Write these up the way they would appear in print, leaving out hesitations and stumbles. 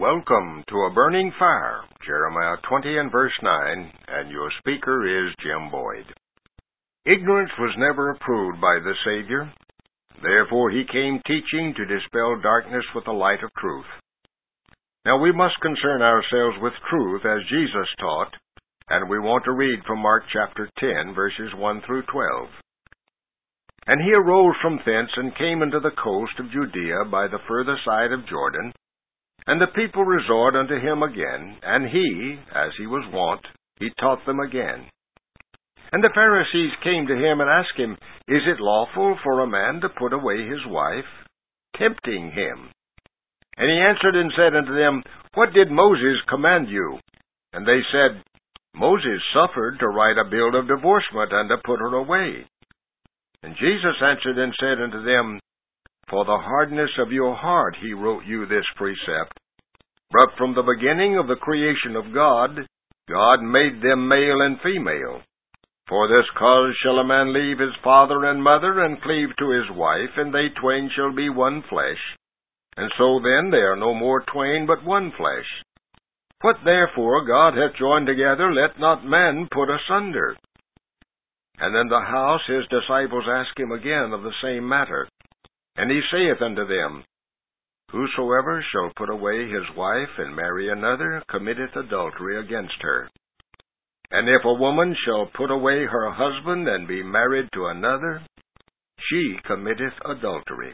Welcome to A Burning Fire, Jeremiah 20 and verse 9, and your speaker is Jim Boyd. Ignorance was never approved by the Savior. Therefore he came teaching to dispel darkness with the light of truth. Now we must concern ourselves with truth as Jesus taught, and we want to read from Mark chapter 10, verses 1 through 12. And he arose from thence and came into the coast of Judea by the further side of Jordan, and the people resort unto him again, and he, as he was wont, he taught them again. And the Pharisees came to him and asked him, Is it lawful for a man to put away his wife? Tempting him. And he answered and said unto them, What did Moses command you? And they said, Moses suffered to write a bill of divorcement and to put her away. And Jesus answered and said unto them, For the hardness of your heart he wrote you this precept. But from the beginning of the creation of God, God made them male and female. For this cause shall a man leave his father and mother, and cleave to his wife, and they twain shall be one flesh. And so then they are no more twain, but one flesh. What therefore God hath joined together, let not man put asunder. And in the house his disciples asked him again of the same matter. And he saith unto them, Whosoever shall put away his wife and marry another committeth adultery against her. And if a woman shall put away her husband and be married to another, she committeth adultery.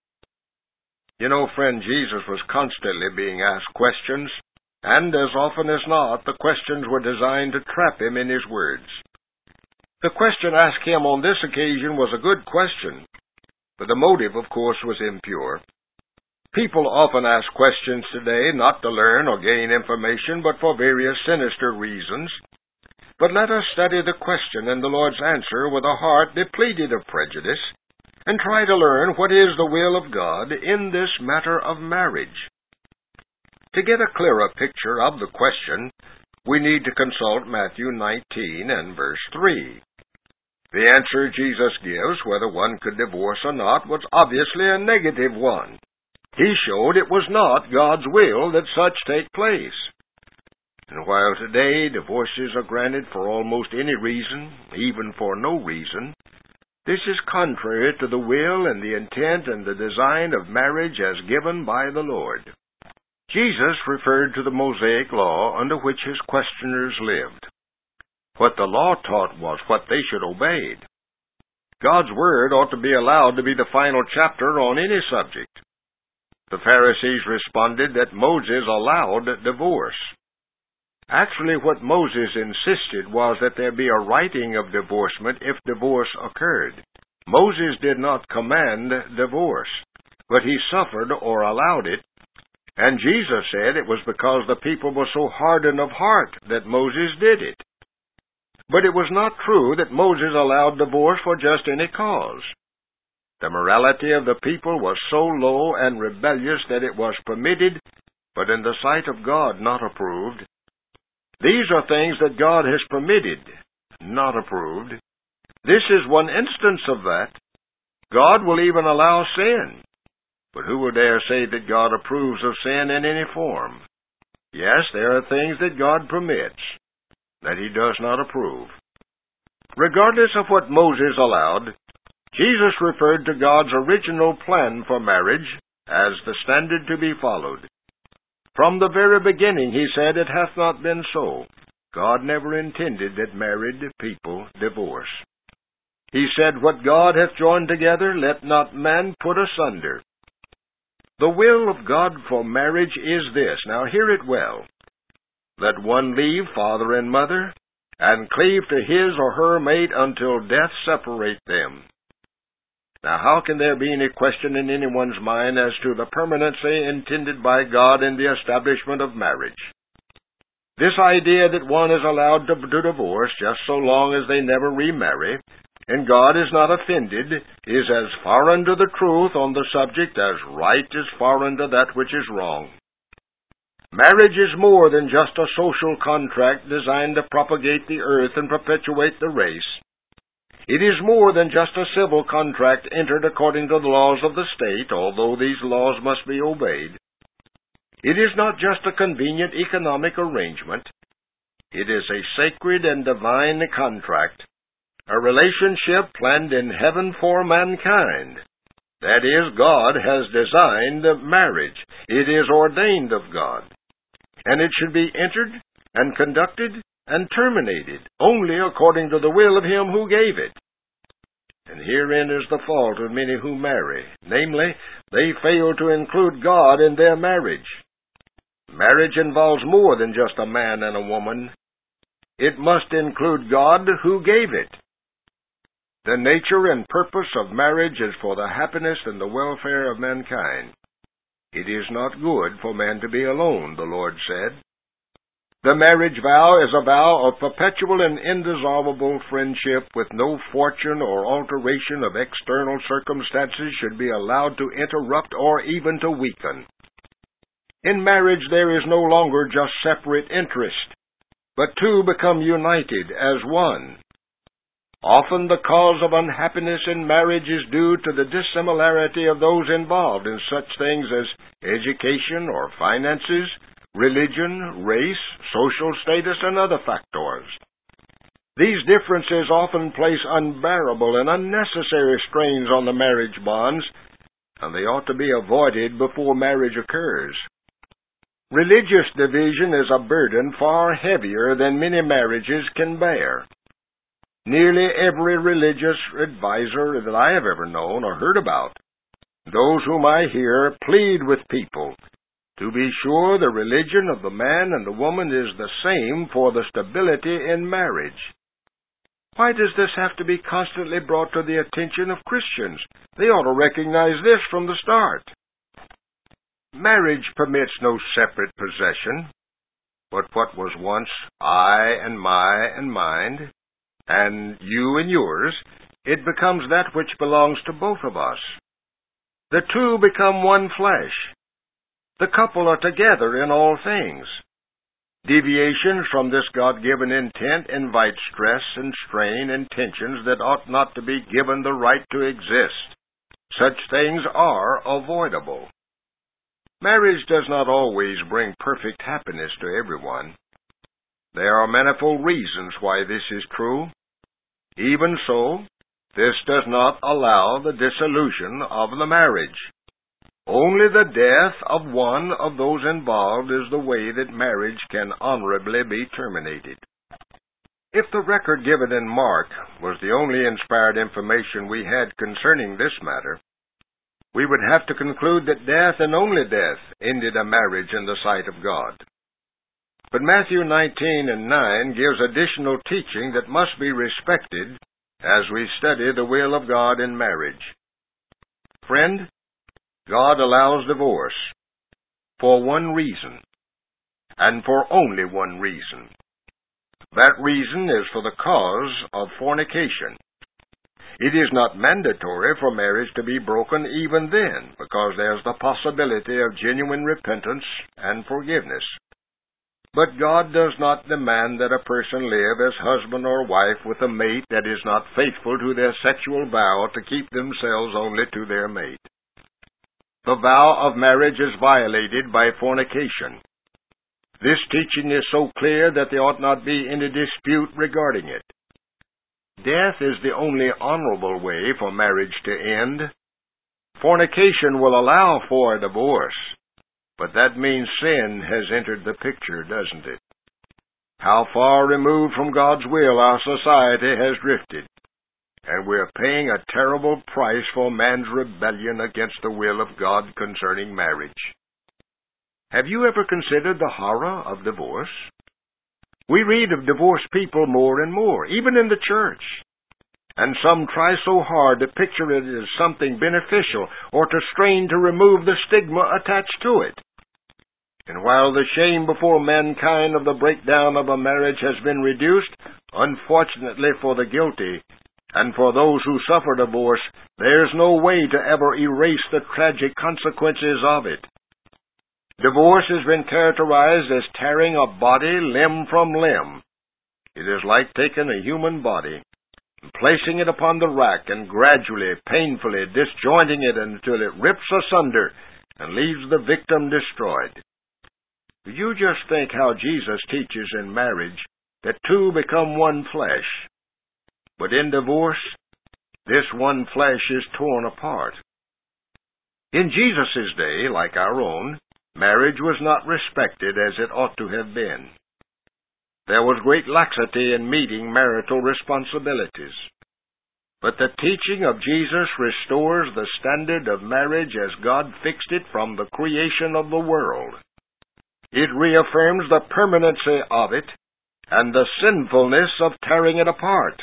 You know, friend, Jesus was constantly being asked questions, and as often as not, the questions were designed to trap him in his words. The question asked him on this occasion was a good question, but the motive, of course, was impure. People often ask questions today not to learn or gain information, but for various sinister reasons. But let us study the question and the Lord's answer with a heart depleted of prejudice, and try to learn what is the will of God in this matter of marriage. To get a clearer picture of the question, we need to consult Matthew 19 and verse 3. The answer Jesus gives, whether one could divorce or not, was obviously a negative one. He showed it was not God's will that such take place. And while today divorces are granted for almost any reason, even for no reason, this is contrary to the will and the intent and the design of marriage as given by the Lord. Jesus referred to the Mosaic law under which his questioners lived. What the law taught was what they should obey. God's Word ought to be allowed to be the final chapter on any subject. The Pharisees responded that Moses allowed divorce. Actually, what Moses insisted was that there be a writing of divorcement if divorce occurred. Moses did not command divorce, but he suffered or allowed it, and Jesus said it was because the people were so hardened of heart that Moses did it. But it was not true that Moses allowed divorce for just any cause. The morality of the people was so low and rebellious that it was permitted, but in the sight of God not approved. These are things that God has permitted, not approved. This is one instance of that. God will even allow sin. But who will dare say that God approves of sin in any form? Yes, there are things that God permits, that he does not approve. Regardless of what Moses allowed, Jesus referred to God's original plan for marriage as the standard to be followed. From the very beginning, he said, it hath not been so. God never intended that married people divorce. He said, What God hath joined together, let not man put asunder. The will of God for marriage is this. Now hear it well. Let one leave father and mother, and cleave to his or her mate until death separate them. Now how can there be any question in anyone's mind as to the permanency intended by God in the establishment of marriage? This idea that one is allowed to divorce just so long as they never remarry, and God is not offended, is as far unto the truth on the subject as right is far unto that which is wrong. Marriage is more than just a social contract designed to propagate the earth and perpetuate the race. It is more than just a civil contract entered according to the laws of the state, although these laws must be obeyed. It is not just a convenient economic arrangement. It is a sacred and divine contract, a relationship planned in heaven for mankind. That is, God has designed marriage. It is ordained of God. And it should be entered and conducted and terminated only according to the will of Him who gave it. And herein is the fault of many who marry. Namely, they fail to include God in their marriage. Marriage involves more than just a man and a woman. It must include God who gave it. The nature and purpose of marriage is for the happiness and the welfare of mankind. It is not good for man to be alone, the Lord said. The marriage vow is a vow of perpetual and indissoluble friendship, with no fortune or alteration of external circumstances should be allowed to interrupt or even to weaken. In marriage there is no longer just separate interest, but two become united as one. Often the cause of unhappiness in marriage is due to the dissimilarity of those involved in such things as education or finances, religion, race, social status, and other factors. These differences often place unbearable and unnecessary strains on the marriage bonds, and they ought to be avoided before marriage occurs. Religious division is a burden far heavier than many marriages can bear. Nearly every religious advisor that I have ever known or heard about, those whom I hear, plead with people to be sure the religion of the man and the woman is the same for the stability in marriage. Why does this have to be constantly brought to the attention of Christians? They ought to recognize this from the start. Marriage permits no separate possession, but what was once I and my and mine, and you and yours, it becomes that which belongs to both of us. The two become one flesh. The couple are together in all things. Deviations from this God-given intent invite stress and strain and tensions that ought not to be given the right to exist. Such things are avoidable. Marriage does not always bring perfect happiness to everyone. There are manifold reasons why this is true. Even so, this does not allow the dissolution of the marriage. Only the death of one of those involved is the way that marriage can honorably be terminated. If the record given in Mark was the only inspired information we had concerning this matter, we would have to conclude that death and only death ended a marriage in the sight of God. But Matthew 19:9 gives additional teaching that must be respected as we study the will of God in marriage. Friend, God allows divorce for one reason, and for only one reason. That reason is for the cause of fornication. It is not mandatory for marriage to be broken even then, because there's the possibility of genuine repentance and forgiveness. But God does not demand that a person live as husband or wife with a mate that is not faithful to their sexual vow to keep themselves only to their mate. The vow of marriage is violated by fornication. This teaching is so clear that there ought not be any dispute regarding it. Death is the only honorable way for marriage to end. Fornication will allow for a divorce, but that means sin has entered the picture, doesn't it? How far removed from God's will our society has drifted, and we're paying a terrible price for man's rebellion against the will of God concerning marriage. Have you ever considered the horror of divorce? We read of divorced people more and more, even in the church. And some try so hard to picture it as something beneficial or to strain to remove the stigma attached to it. And while the shame before mankind of the breakdown of a marriage has been reduced, unfortunately for the guilty and for those who suffer divorce, there's no way to ever erase the tragic consequences of it. Divorce has been characterized as tearing a body limb from limb. It is like taking a human body and placing it upon the rack and gradually, painfully disjointing it until it rips asunder and leaves the victim destroyed. You just think how Jesus teaches in marriage that two become one flesh. But in divorce, this one flesh is torn apart. In Jesus' day, like our own, marriage was not respected as it ought to have been. There was great laxity in meeting marital responsibilities. But the teaching of Jesus restores the standard of marriage as God fixed it from the creation of the world. It reaffirms the permanency of it and the sinfulness of tearing it apart.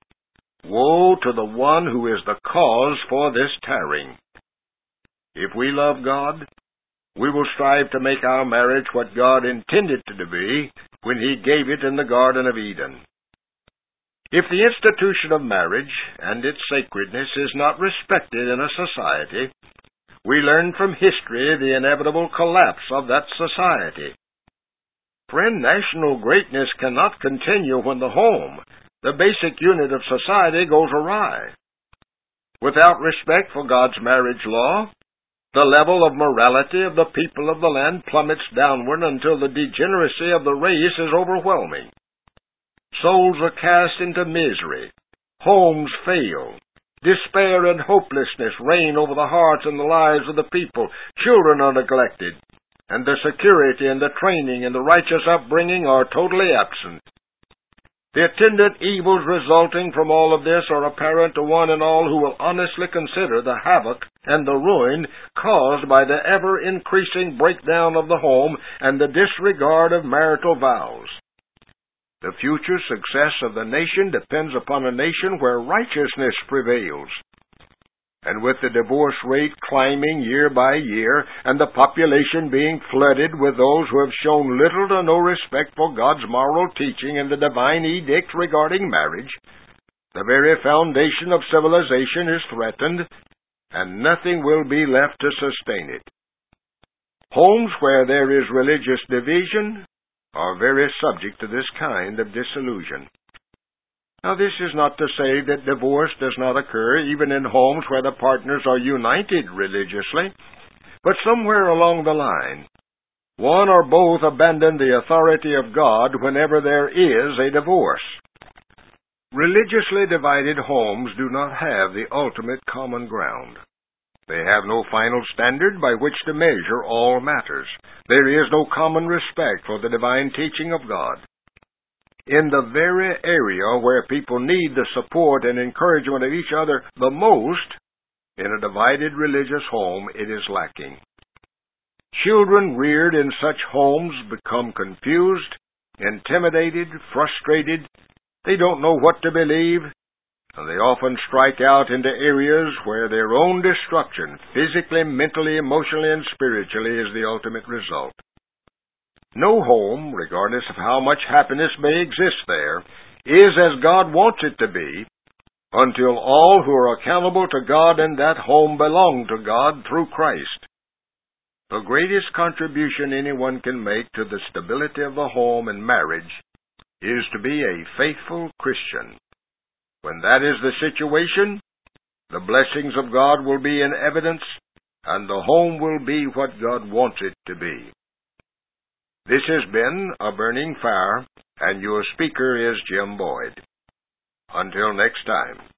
Woe to the one who is the cause for this tearing. If we love God, we will strive to make our marriage what God intended it to be when He gave it in the Garden of Eden. If the institution of marriage and its sacredness is not respected in a society, we learn from history the inevitable collapse of that society. Friend, national greatness cannot continue when the home, the basic unit of society, goes awry. Without respect for God's marriage law, the level of morality of the people of the land plummets downward until the degeneracy of the race is overwhelming. Souls are cast into misery. Homes fail. Despair and hopelessness reign over the hearts and the lives of the people. Children are neglected, and the security and the training and the righteous upbringing are totally absent. The attendant evils resulting from all of this are apparent to one and all who will honestly consider the havoc and the ruin caused by the ever-increasing breakdown of the home and the disregard of marital vows. The future success of the nation depends upon a nation where righteousness prevails. And with the divorce rate climbing year by year, and the population being flooded with those who have shown little to no respect for God's moral teaching and the divine edict regarding marriage, the very foundation of civilization is threatened, and nothing will be left to sustain it. Homes where there is religious division are very subject to this kind of disillusion. Now, this is not to say that divorce does not occur even in homes where the partners are united religiously, but somewhere along the line, one or both abandon the authority of God whenever there is a divorce. Religiously divided homes do not have the ultimate common ground. They have no final standard by which to measure all matters. There is no common respect for the divine teaching of God. In the very area where people need the support and encouragement of each other the most, in a divided religious home, it is lacking. Children reared in such homes become confused, intimidated, frustrated. They don't know what to believe, and they often strike out into areas where their own destruction, physically, mentally, emotionally, and spiritually, is the ultimate result. No home, regardless of how much happiness may exist there, is as God wants it to be, until all who are accountable to God in that home belong to God through Christ. The greatest contribution anyone can make to the stability of the home and marriage is to be a faithful Christian. When that is the situation, the blessings of God will be in evidence, and the home will be what God wants it to be. This has been A Burning Fire, and your speaker is Jim Boyd. Until next time.